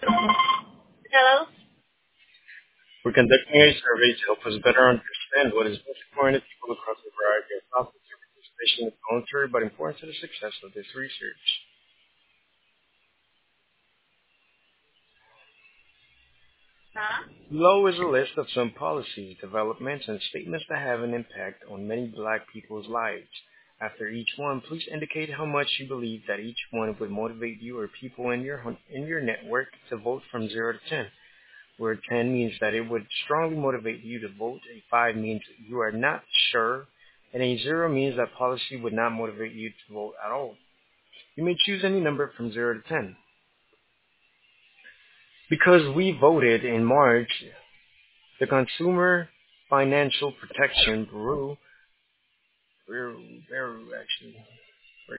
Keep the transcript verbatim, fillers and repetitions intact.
Hello? We're conducting a survey to help us better understand what is most important to people across a variety of topics. Your participation is voluntary but important to the success of this research. Huh? Below is a list of some policies, developments, and statements that have an impact on many black people's lives. After each one, please indicate how much you believe that each one would motivate you or people in your hun- in your network to vote from zero to ten. Where ten means that it would strongly motivate you to vote, a five means you are not sure, and a zero means that policy would not motivate you to vote at all. You may choose any number from zero to ten. Because we voted in March, the Consumer Financial Protection Bureau, Bureau, Bureau actually.